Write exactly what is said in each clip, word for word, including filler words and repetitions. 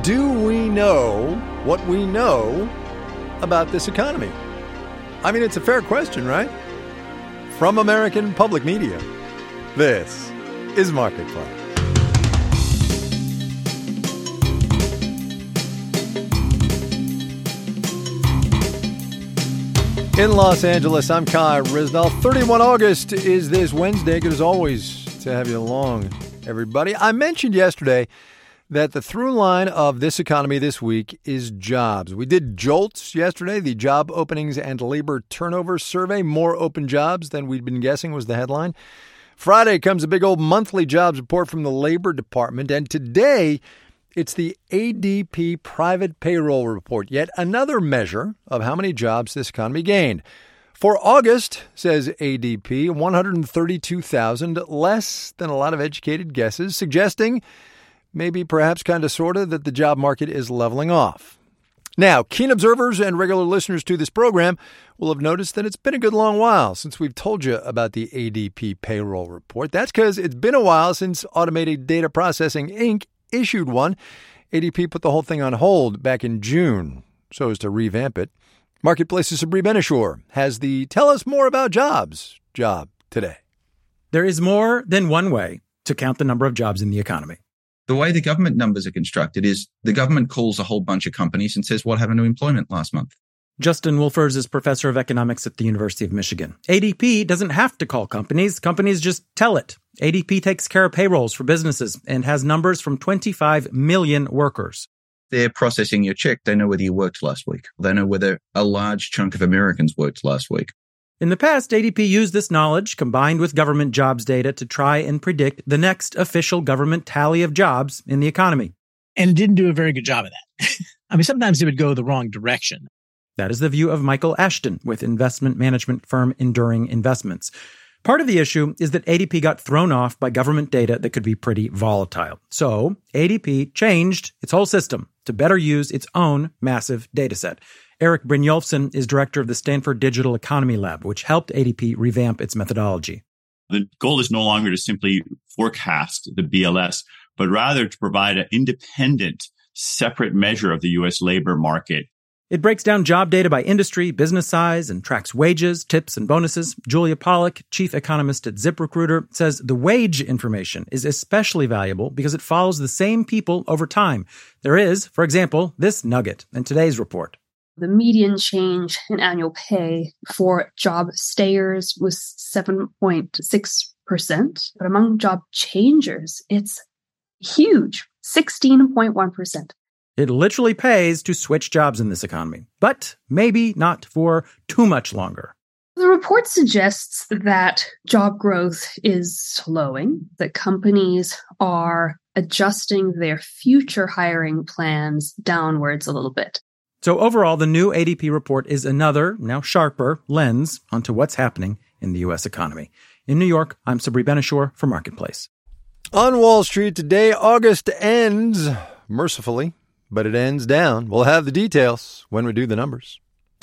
do we know what we know about this economy? I mean, it's a fair question, right? From American Public Media, this is Marketplace. In Los Angeles, I'm Kai Risnell. thirty-first of August is this Wednesday. Good as always to have you along, everybody. I mentioned yesterday that the through line of this economy this week is jobs. We did JOLTS yesterday, the Job Openings and Labor Turnover Survey. More open jobs than we'd been guessing was the headline. Friday comes a big old monthly jobs report from the Labor Department. And today, it's the A D P Private Payroll Report, yet another measure of how many jobs this economy gained. For August, says A D P, one hundred thirty-two thousand, less than a lot of educated guesses, suggesting maybe perhaps kind of sort of that the job market is leveling off. Now, keen observers and regular listeners to this program will have noticed that it's been a good long while since we've told you about the A D P Payroll Report. That's because it's been a while since Automated Data Processing, Incorporated issued one. A D P put the whole thing on hold back in June so as to revamp it. Marketplace's Sabri Benishore has the Tell Us More About Jobs job today. There is more than one way to count the number of jobs in the economy. The way the government numbers are constructed is the government calls a whole bunch of companies and says, what happened to employment last month? Justin Wolfers is professor of economics at the University of Michigan. A D P doesn't have to call companies. Companies just tell it. A D P takes care of payrolls for businesses and has numbers from twenty-five million workers. They're processing your check. They know whether you worked last week. They know whether a large chunk of Americans worked last week. In the past, A D P used this knowledge combined with government jobs data to try and predict the next official government tally of jobs in the economy. And it didn't do a very good job of that. I mean, sometimes it would go the wrong direction. That is the view of Michael Ashton with investment management firm Enduring Investments. Part of the issue is that A D P got thrown off by government data that could be pretty volatile. So A D P changed its whole system to better use its own massive data set. Eric Brynjolfsson is director of the Stanford Digital Economy Lab, which helped A D P revamp its methodology. The goal is no longer to simply forecast the B L S, but rather to provide an independent, separate measure of the U S labor market. It breaks down job data by industry, business size, and tracks wages, tips, and bonuses. Julia Pollack, chief economist at ZipRecruiter, says the wage information is especially valuable because it follows the same people over time. There is, for example, this nugget in today's report. The median change in annual pay for job stayers was seven point six percent, but among job changers, it's huge, sixteen point one percent. It literally pays to switch jobs in this economy, but maybe not for too much longer. The report suggests that job growth is slowing, that companies are adjusting their future hiring plans downwards a little bit. So overall, the new A D P report is another, now sharper, lens onto what's happening in the U S economy. In New York, I'm Sabri Benishore for Marketplace. On Wall Street today, August ends mercifully, but it ends down. We'll have the details when we do the numbers.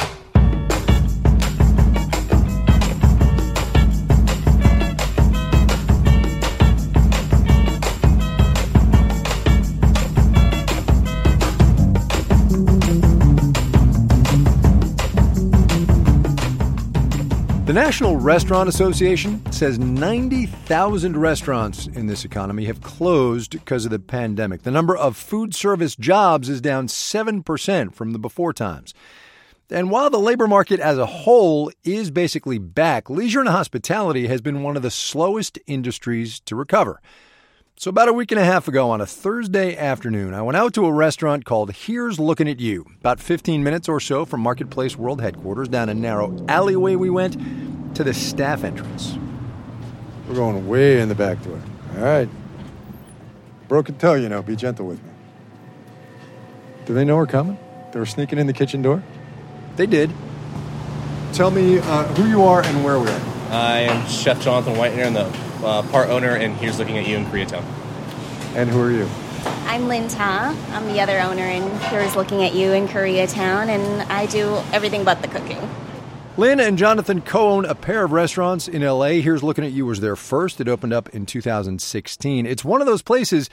The National Restaurant Association says ninety thousand restaurants in this economy have closed because of the pandemic. The number of food service jobs is down seven percent from the before times. And while the labor market as a whole is basically back, leisure and hospitality has been one of the slowest industries to recover. So about a week and a half ago on a Thursday afternoon, I went out to a restaurant called Here's Looking at You. About fifteen minutes or so from Marketplace World Headquarters, down a narrow alleyway we went to the staff entrance. We're going way in the back door. All right. Broken toe, you know. Be gentle with me. Do they know we're coming? They were sneaking in the kitchen door? They did. Tell me uh, who you are and where we are. I am Chef Jonathan Whitener, and the uh, part owner, and Here's Looking at You in Koreatown. And who are you? I'm Lynn Ta. I'm the other owner, and Here's Looking at You in Koreatown, and I do everything but the cooking. Lynn and Jonathan co-own a pair of restaurants in L A. Here's Looking at You was their first. It opened up in two thousand sixteen. It's one of those places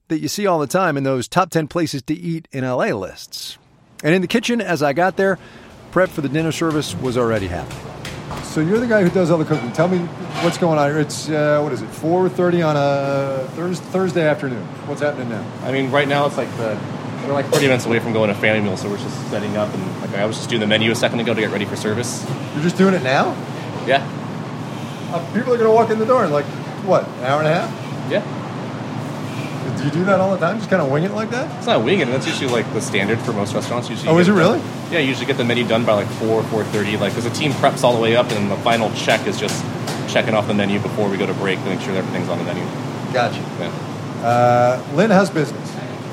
that you see all the time in those top ten places to eat in L A lists. And in the kitchen, as I got there, prep for the dinner service was already happening. So you're the guy who does all the cooking. Tell me what's going on here. It's, uh, what is it, four thirty on a Thurs- Thursday afternoon. What's happening now? I mean, right now it's like the we're like thirty minutes away from going to family meal, so we're just setting up. And like I was just doing the menu a second ago to get ready for service. You're just doing it now? Yeah. Uh, people are going to walk in the door in like, what, an hour and a half? Yeah. Do you do that all the time? Just kind of wing it like that? It's not winging. That's usually like the standard for most restaurants. Usually. Oh, is it really? Done, yeah, you usually get the menu done by like four, four thirty. Like, because the team preps all the way up, and the final check is just checking off the menu before we go to break to make sure everything's on the menu. Gotcha. Yeah. Uh, Lynn, how's business?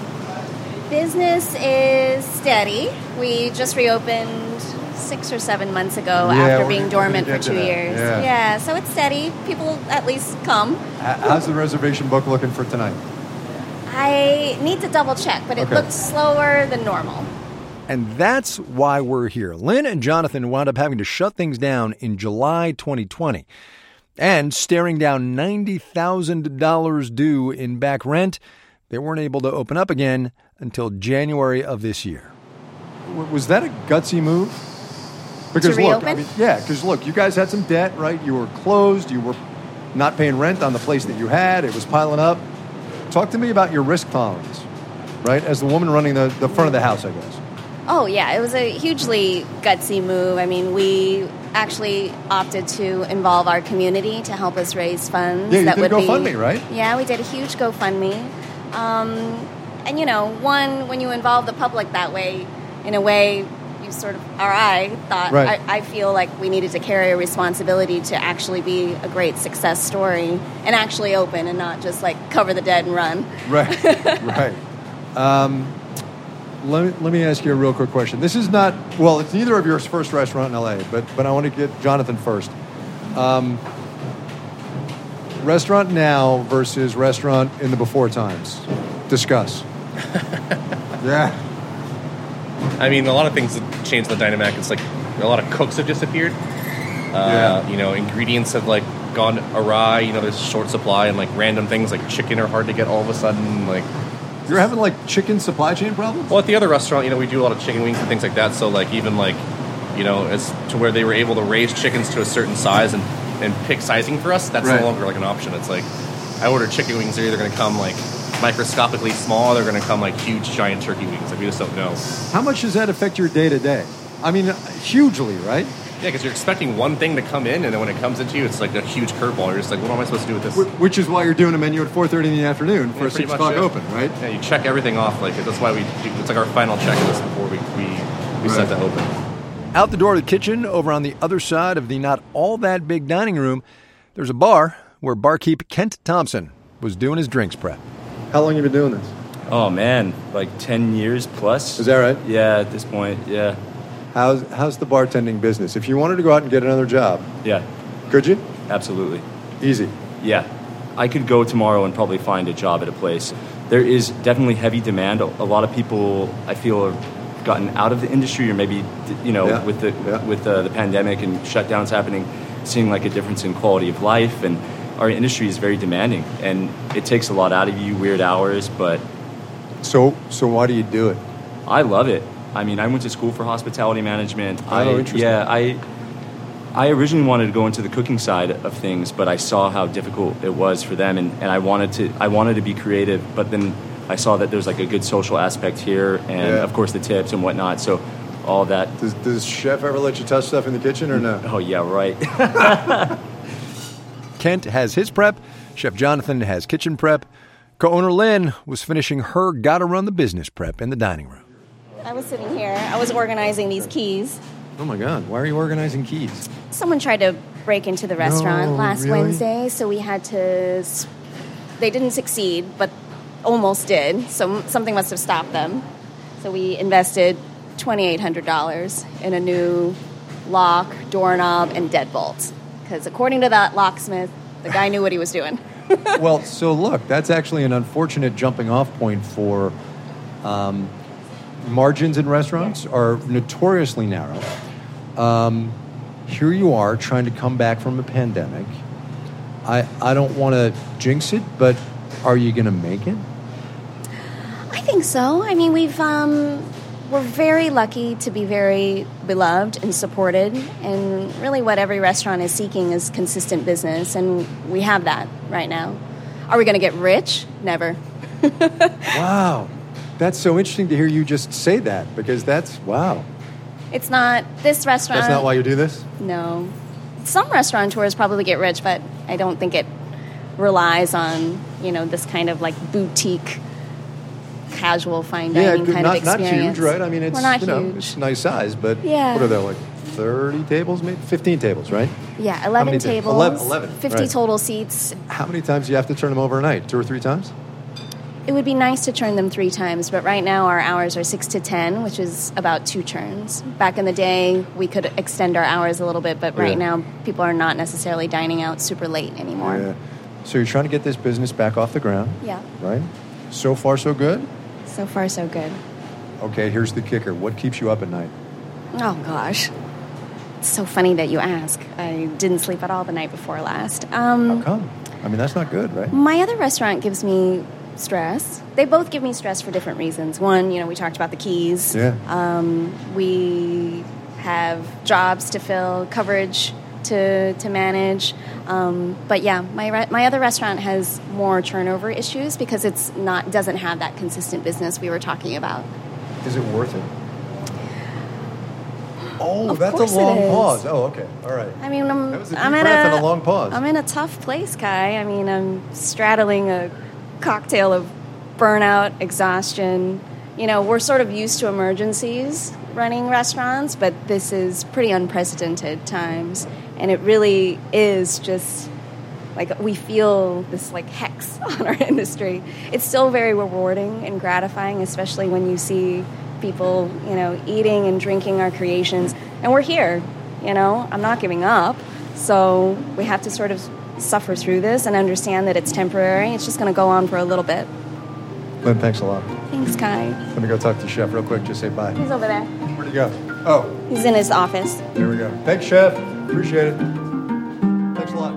Business is steady. We just reopened six or seven months ago Yeah, after we're being gonna dormant for get to two that. years. Yeah. yeah, so it's steady. People at least come. H- How's the reservation book looking for tonight? I need to double check, but it Okay. looks slower than normal. And that's why we're here. Lynn and Jonathan wound up having to shut things down in July twenty twenty. And staring down ninety thousand dollars due in back rent, they weren't able to open up again until January of this year. W- Was that a gutsy move? Because To look, reopen? I mean, yeah, because look, you guys had some debt, right? You were closed. You were not paying rent on the place that you had. It was piling up. Talk to me about your risk tolerance, right? As the woman running the, the front of the house, I guess. Oh, yeah, it was a hugely gutsy move. I mean, we actually opted to involve our community to help us raise funds. Yeah, you that did a would GoFundMe, be, right? Yeah, we did a huge GoFundMe. Um, and, you know, one, when you involve the public that way, in a way, you sort of, or I thought, Right. I, I feel like we needed to carry a responsibility to actually be a great success story and actually open and not just, like, cover the dead and run. Right, right. Um, let me, let me ask you a real quick question. This is not, well, it's neither of your first restaurant in L A, but, but I want to get Jonathan first. Um, restaurant now versus restaurant in the before times. Discuss. Yeah. I mean, a lot of things have changed the dynamic. It's like a lot of cooks have disappeared. Uh, Yeah. You know, ingredients have like gone awry. You know, there's short supply, and like random things like chicken are hard to get all of a sudden. Like, You're having like chicken supply chain problems? well, at the other restaurant, you know, we do a lot of chicken wings and things like that. So like even like, you know, as to where they were able to raise chickens to a certain size and, and pick sizing for us, that's Right. no longer like an option. It's like I order chicken wings, they're either going to come like microscopically small, they're going to come like huge giant turkey wings. Like we just don't know. How much does that affect your day to day? I mean, hugely, right? Yeah, because you're expecting one thing to come in, and then when it comes into you, it's like a huge curveball. You're just like, what am I supposed to do with this? Wh- Which is why you're doing a menu at four thirty in the afternoon for Yeah, a pretty six much, o'clock yeah. open, right? Yeah, you check everything off. Like that's why we do, it's like our final checklist before we we, we Right. set to open. Out the door of the kitchen, over on the other side of the not all that big dining room, there's a bar where barkeep Kent Thompson was doing his drinks prep. How long have you been doing this? Oh man, like ten years plus. Is that right? Yeah, at this point, yeah. How's how's the bartending business? If you wanted to go out and get another job, Yeah, could you? absolutely. Easy. Yeah. I could go tomorrow and probably find a job at a place. There is definitely heavy demand. A a lot of people, I feel, have gotten out of the industry, or maybe, you know, Yeah, with the yeah. with the, the pandemic and shutdowns happening, seeing like a difference in quality of life. And our industry is very demanding, and it takes a lot out of you, weird hours, but So so why do you do it? I love it. I mean, I went to school for hospitality management. Oh, I, interesting. Yeah, I I originally wanted to go into the cooking side of things, but I saw how difficult it was for them, and, and I wanted to I wanted to be creative, but then I saw that there's like a good social aspect here, and Yeah. of course the tips and whatnot. So all that. Does, does chef ever let you touch stuff in the kitchen or no? Oh yeah, right. Kent has his prep. Chef Jonathan has kitchen prep. Co-owner Lynn was finishing her gotta run the business prep in the dining room. I was sitting here. I was organizing these keys. Oh my God! Why are you organizing keys? Someone tried to break into the restaurant No, last really? Wednesday, so we had to. s- They didn't succeed, but almost did. So something must have stopped them. So we invested twenty-eight hundred dollars in a new lock, doorknob, and deadbolt. Because according to that locksmith, the guy knew what he was doing. Well, so look, that's actually an unfortunate jumping off point for um, margins in restaurants are notoriously narrow. Um, here you are trying to come back from a pandemic. I, I don't want to jinx it, but are you going to make it? I think so. I mean, we've um, we're very lucky to be very beloved and supported, and really what every restaurant is seeking is consistent business, and we have that right now. Are we going to get rich? Never. Wow. That's so interesting to hear you just say that, because that's, wow. It's not, this restaurant... That's not why you do this? No. Some restaurateurs probably get rich, but I don't think it relies on, you know, this kind of like boutique, casual fine dining yeah, kind not, of experience. Not huge, right? I mean, it's, We're not you know, huge. it's a nice size, but yeah. what are there, like thirty tables, maybe? fifteen tables, right? Yeah, eleven tables. eleven, eleven, fifty right. total seats. How many times do you have to turn them over a night? Two or three times? It would be nice to turn them three times, but right now our hours are six to ten, which is about two turns. Back in the day, we could extend our hours a little bit, but right yeah. now people are not necessarily dining out super late anymore. Yeah. So you're trying to get this business back off the ground. Yeah. Right? So far, so good? So far, so good. Okay, here's the kicker. What keeps you up at night? Oh, gosh. It's so funny that you ask. I didn't sleep at all the night before last. Um, How come? I mean, that's not good, right? My other restaurant gives me stress. They both give me stress for different reasons. One, you know, we talked about the keys. Yeah. Um, we have jobs to fill, coverage to to manage. Um, but yeah, my re- my other restaurant has more turnover issues because it's not doesn't have that consistent business we were talking about. Is it worth it? Oh, Of that's a course long it is. pause. Oh, okay. All right. I mean, I'm, That was a deep I'm in breath a, and a long pause. I'm in a tough place, Kai. I mean, I'm straddling a cocktail of burnout, exhaustion. You know, we're sort of used to emergencies running restaurants, but this is pretty unprecedented times. And it really is just like we feel this like hex on our industry. It's still very rewarding and gratifying, especially when you see people, you know, eating and drinking our creations. And we're here, you know, I'm not giving up. So we have to sort of suffer through this and understand that it's temporary. It's just going to go on for a little bit. Lynn, thanks a lot. Thanks, Kai. Let me go talk to the chef real quick. Just say bye. He's over there. Where'd he go? Oh, He's in his office. there we go. Thanks, chef. Appreciate it. Thanks a lot.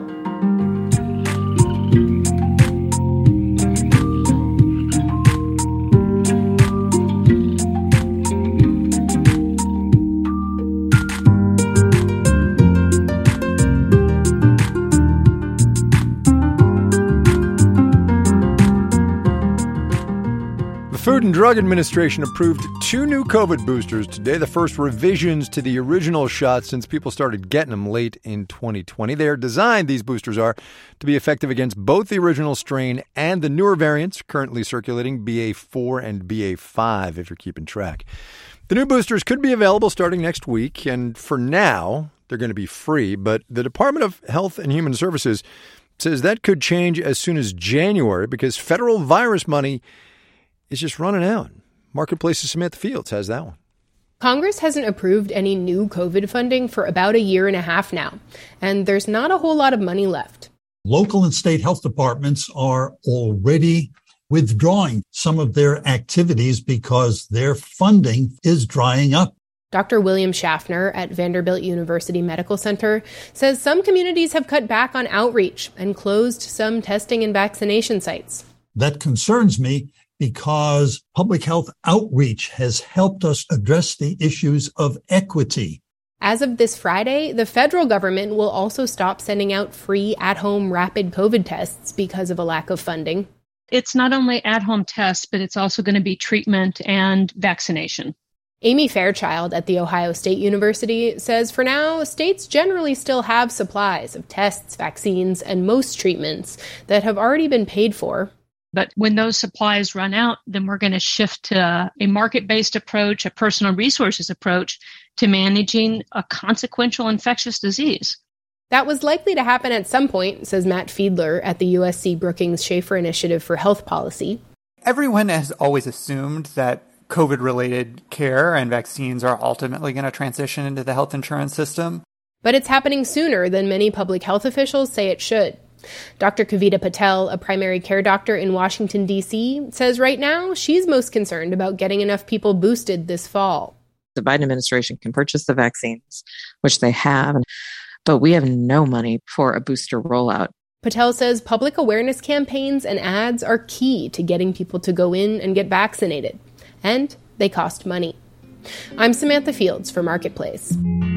The Food and Drug Administration approved two new COVID boosters today, the first revisions to the original shot since people started getting them late in twenty twenty. They are designed, these boosters are, to be effective against both the original strain and the newer variants currently circulating, B A four and B A five, if you're keeping track. The new boosters could be available starting next week, and for now, they're going to be free, but the Department of Health and Human Services says that could change as soon as January because federal virus money is just running out. Marketplace's Samantha Fields has that one. Congress hasn't approved any new COVID funding for about a year and a half now, and there's not a whole lot of money left. Local and state health departments are already withdrawing some of their activities because their funding is drying up. Doctor William Schaffner at Vanderbilt University Medical Center says some communities have cut back on outreach and closed some testing and vaccination sites. That concerns me because public health outreach has helped us address the issues of equity. As of this Friday, the federal government will also stop sending out free at-home rapid COVID tests because of a lack of funding. It's not only at-home tests, but it's also going to be treatment and vaccination. Amy Fairchild at The Ohio State University says for now, states generally still have supplies of tests, vaccines, and most treatments that have already been paid for. But when those supplies run out, then we're going to shift to a market-based approach, a personal resources approach to managing a consequential infectious disease. That was likely to happen at some point, says Matt Fiedler at the U S C Brookings Schaefer Initiative for Health Policy. Everyone has always assumed that COVID-related care and vaccines are ultimately going to transition into the health insurance system. But it's happening sooner than many public health officials say it should. Doctor Kavita Patel, a primary care doctor in Washington, D C, says right now she's most concerned about getting enough people boosted this fall. The Biden administration can purchase the vaccines, which they have, but we have no money for a booster rollout. Patel says public awareness campaigns and ads are key to getting people to go in and get vaccinated, and they cost money. I'm Samantha Fields for Marketplace.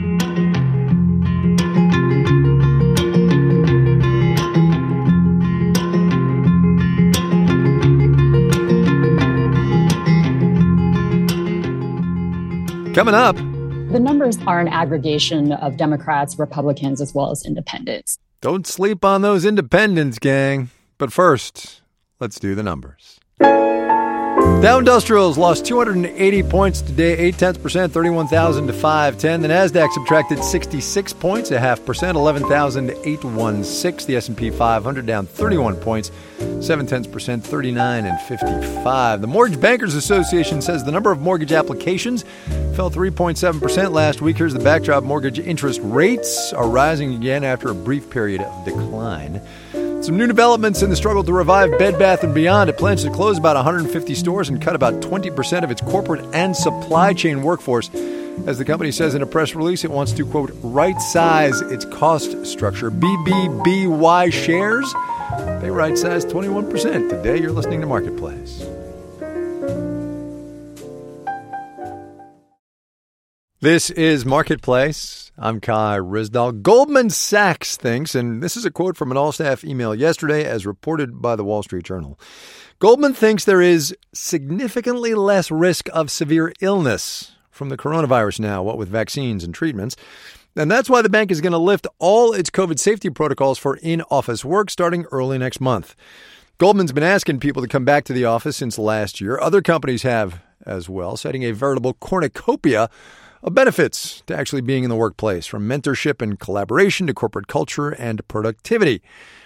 Coming up. The numbers are an aggregation of Democrats, Republicans, as well as independents. Don't sleep on those independents, gang. But first, let's do the numbers. Dow Industrials lost two hundred eighty points today, eight tenths percent, thirty-one thousand to five ten. The Nasdaq subtracted sixty-six points, a half percent, eleven thousand eight hundred sixteen. The S and P five hundred down thirty-one points, seven tenths percent, thirty-nine and fifty-five. The Mortgage Bankers Association says the number of mortgage applications fell three point seven percent last week. Here's the backdrop: mortgage interest rates are rising again after a brief period of decline. Some new developments in the struggle to revive Bed Bath and Beyond. It plans to close about one hundred fifty stores and cut about twenty percent of its corporate and supply chain workforce. As the company says in a press release, it wants to, quote, right-size its cost structure. B B B Y shares, they right-sized twenty-one percent. Today, you're listening to Marketplace. This is Marketplace. I'm Kai Ryssdal. Goldman Sachs thinks, and this is a quote from an all-staff email yesterday as reported by the Wall Street Journal, Goldman thinks there is significantly less risk of severe illness from the coronavirus now, what with vaccines and treatments. And that's why the bank is going to lift all its COVID safety protocols for in-office work starting early next month. Goldman's been asking people to come back to the office since last year. Other companies have as well, citing a veritable cornucopia of benefits to actually being in the workplace, from mentorship and collaboration to corporate culture and productivity.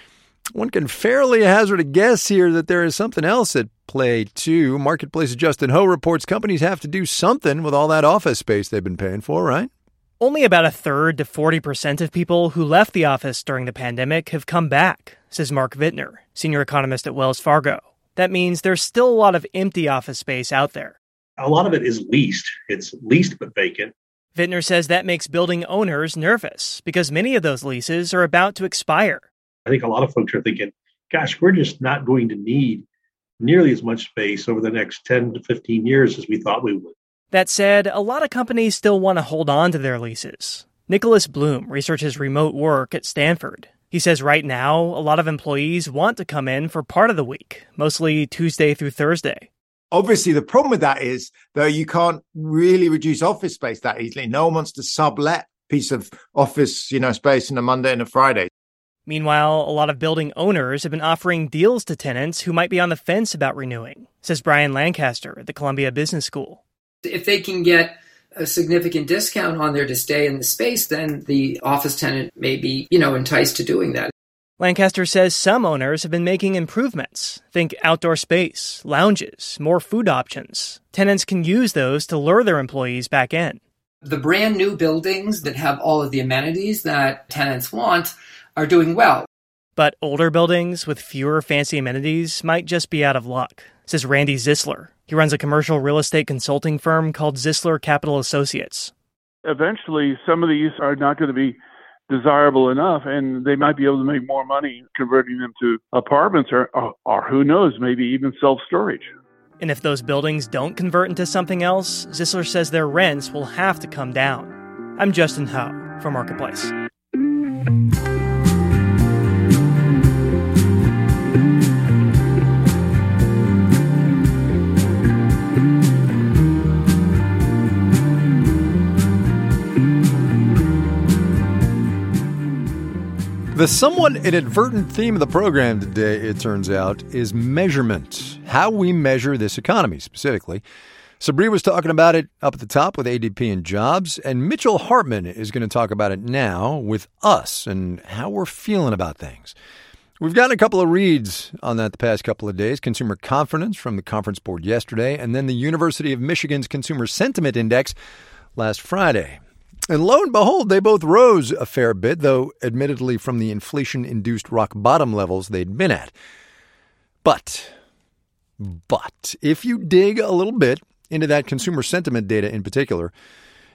One can fairly hazard a guess here that there is something else at play, too. Marketplace's Justin Ho reports companies have to do something with all that office space they've been paying for, right? Only about a third to forty percent of people who left the office during the pandemic have come back, says Mark Vittner, senior economist at Wells Fargo. That means there's still a lot of empty office space out there. A lot of it is leased. It's leased but vacant. Vittner says that makes building owners nervous because many of those leases are about to expire. I think a lot of folks are thinking, gosh, we're just not going to need nearly as much space over the next ten to fifteen years as we thought we would. That said, a lot of companies still want to hold on to their leases. Nicholas Bloom researches remote work at Stanford. He says right now, a lot of employees want to come in for part of the week, mostly Tuesday through Thursday. Obviously, the problem with that is, though, you can't really reduce office space that easily. No one wants to sublet a piece of office, you know, space on a Monday and a Friday. Meanwhile, a lot of building owners have been offering deals to tenants who might be on the fence about renewing, says Brian Lancaster at the Columbia Business School. If they can get a significant discount on there to stay in the space, then the office tenant may be, you know, enticed to doing that. Lancaster says some owners have been making improvements. Think outdoor space, lounges, more food options. Tenants can use those to lure their employees back in. The brand new buildings that have all of the amenities that tenants want are doing well. But older buildings with fewer fancy amenities might just be out of luck, says Randy Zisler. He runs a commercial real estate consulting firm called Zisler Capital Associates. Eventually, some of these are not going to be desirable enough, and they might be able to make more money converting them to apartments or, or, or who knows, maybe even self-storage. And if those buildings don't convert into something else, Zisler says their rents will have to come down. I'm Justin Ho for Marketplace. The somewhat inadvertent theme of the program today, it turns out, is measurement. How we measure this economy, specifically. Sabri was talking about it up at the top with A D P and jobs, and Mitchell Hartman is going to talk about it now with us and how we're feeling about things. We've gotten a couple of reads on that the past couple of days. Consumer confidence from the Conference Board yesterday, and then the University of Michigan's Consumer Sentiment Index last Friday. And lo and behold, they both rose a fair bit, though admittedly from the inflation-induced rock bottom levels they'd been at. But, but, if you dig a little bit into that consumer sentiment data in particular,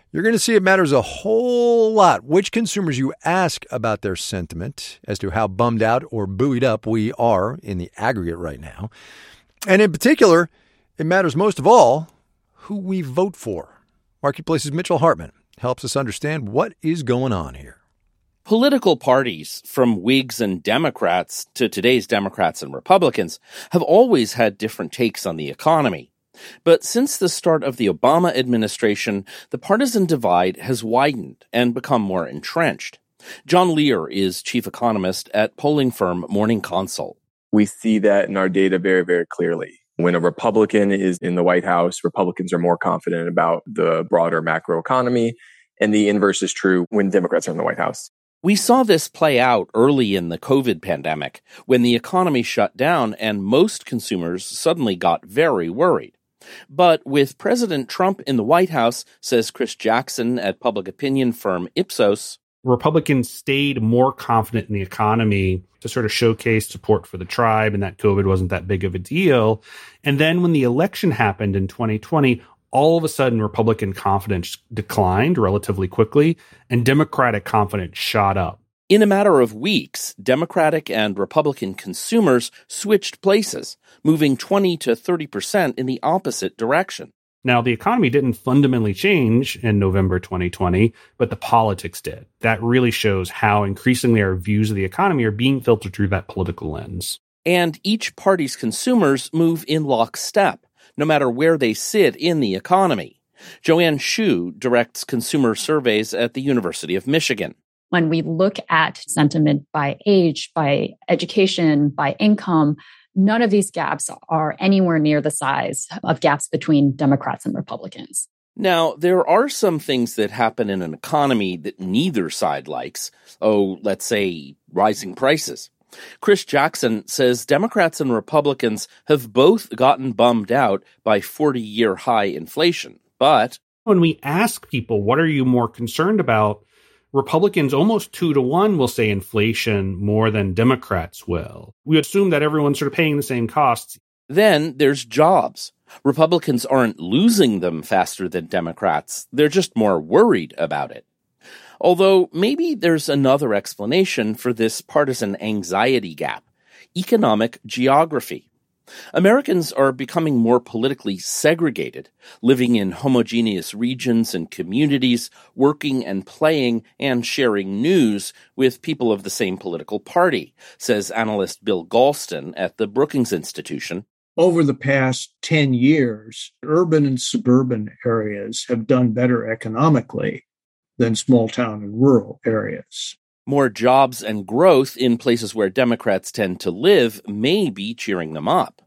you're going to see it matters a whole lot which consumers you ask about their sentiment as to how bummed out or buoyed up we are in the aggregate right now. And in particular, it matters most of all who we vote for. Marketplace's Mitchell Hartman helps us understand what is going on here. Political parties, from Whigs and Democrats to today's Democrats and Republicans, have always had different takes on the economy. But since the start of the Obama administration, the partisan divide has widened and become more entrenched. John Lear is chief economist at polling firm Morning Consult. We see that in our data very, very clearly. When a Republican is in the White House, Republicans are more confident about the broader macroeconomy, and the inverse is true when Democrats are in the White House. We saw this play out early in the COVID pandemic, when the economy shut down and most consumers suddenly got very worried. But with President Trump in the White House, says Chris Jackson at public opinion firm Ipsos, Republicans stayed more confident in the economy to sort of showcase support for the tribe and that COVID wasn't that big of a deal. And then when the election happened in twenty twenty, all of a sudden Republican confidence declined relatively quickly and Democratic confidence shot up. In a matter of weeks, Democratic and Republican consumers switched places, moving twenty to thirty percent in the opposite direction. Now, the economy didn't fundamentally change in November twenty twenty, but the politics did. That really shows how increasingly our views of the economy are being filtered through that political lens. And each party's consumers move in lockstep, no matter where they sit in the economy. Joanne Shu directs consumer surveys at the University of Michigan. When we look at sentiment by age, by education, by income, none of these gaps are anywhere near the size of gaps between Democrats and Republicans. Now, there are some things that happen in an economy that neither side likes. Oh, let's say rising prices. Chris Jackson says Democrats and Republicans have both gotten bummed out by forty-year high inflation. But when we ask people, what are you more concerned about? Republicans almost two to one will say inflation more than Democrats will. We assume that everyone's sort of paying the same costs. Then there's jobs. Republicans aren't losing them faster than Democrats. They're just more worried about it. Although maybe there's another explanation for this partisan anxiety gap: economic geography. Americans are becoming more politically segregated, living in homogeneous regions and communities, working and playing and sharing news with people of the same political party, says analyst Bill Galston at the Brookings Institution. Over the past ten years, urban and suburban areas have done better economically than small town and rural areas. More jobs and growth in places where Democrats tend to live may be cheering them up.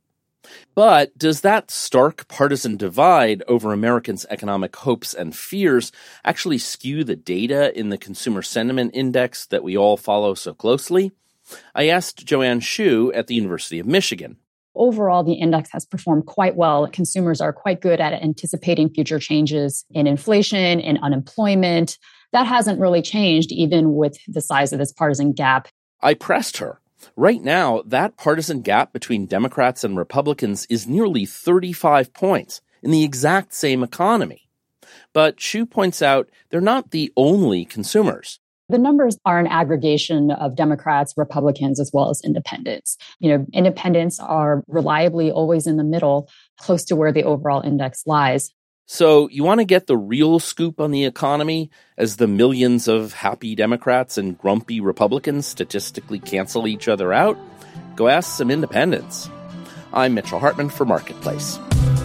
But does that stark partisan divide over Americans' economic hopes and fears actually skew the data in the Consumer Sentiment Index that we all follow so closely? I asked Joanne Shu at the University of Michigan. Overall, the index has performed quite well. Consumers are quite good at anticipating future changes in inflation, in unemployment. That hasn't really changed, even with the size of this partisan gap. I pressed her. Right now, that partisan gap between Democrats and Republicans is nearly thirty-five points in the exact same economy. But Shu points out they're not the only consumers. The numbers are an aggregation of Democrats, Republicans, as well as independents. You know, independents are reliably always in the middle, close to where the overall index lies. So you want to get the real scoop on the economy as the millions of happy Democrats and grumpy Republicans statistically cancel each other out? Go ask some independents. I'm Mitchell Hartman for Marketplace.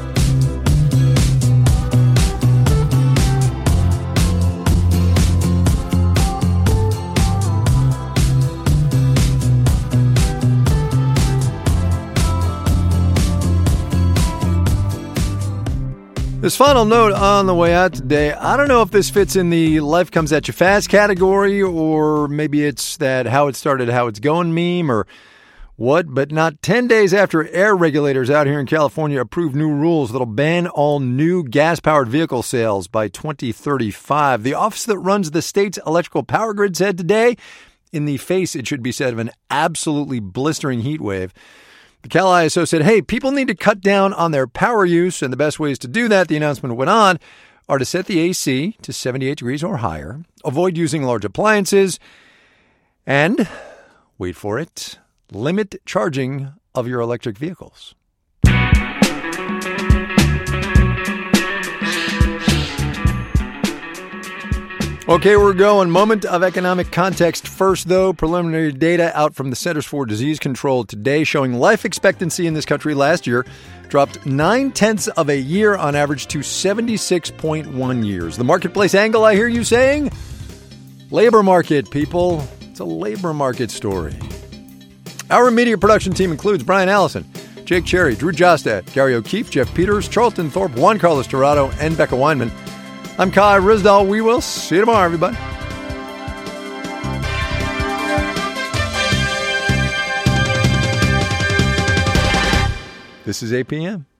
This final note on the way out today, I don't know if this fits in the life comes at you fast category, or maybe it's that how it started, how it's going meme, or what, but not ten days after air regulators out here in California approved new rules that'll ban all new gas-powered vehicle sales by twenty thirty-five. The office that runs the state's electrical power grid said today, in the face, it should be said, of an absolutely blistering heat wave, the Cal I S O said, hey, people need to cut down on their power use, and the best ways to do that, the announcement went on, are to set the A C to seventy-eight degrees or higher, avoid using large appliances, and, wait for it, limit charging of your electric vehicles. Okay, we're going. Moment of economic context first, though. Preliminary data out from the Centers for Disease Control today showing life expectancy in this country last year dropped nine-tenths of a year on average to seventy-six point one years. The marketplace angle, I hear you saying? Labor market, people. It's a labor market story. Our immediate production team includes Brian Allison, Jake Cherry, Drew Jostad, Gary O'Keefe, Jeff Peters, Charlton Thorpe, Juan Carlos Dorado, and Becca Weinman. I'm Kai Ryssdal. We will see you tomorrow, everybody. This is A P M.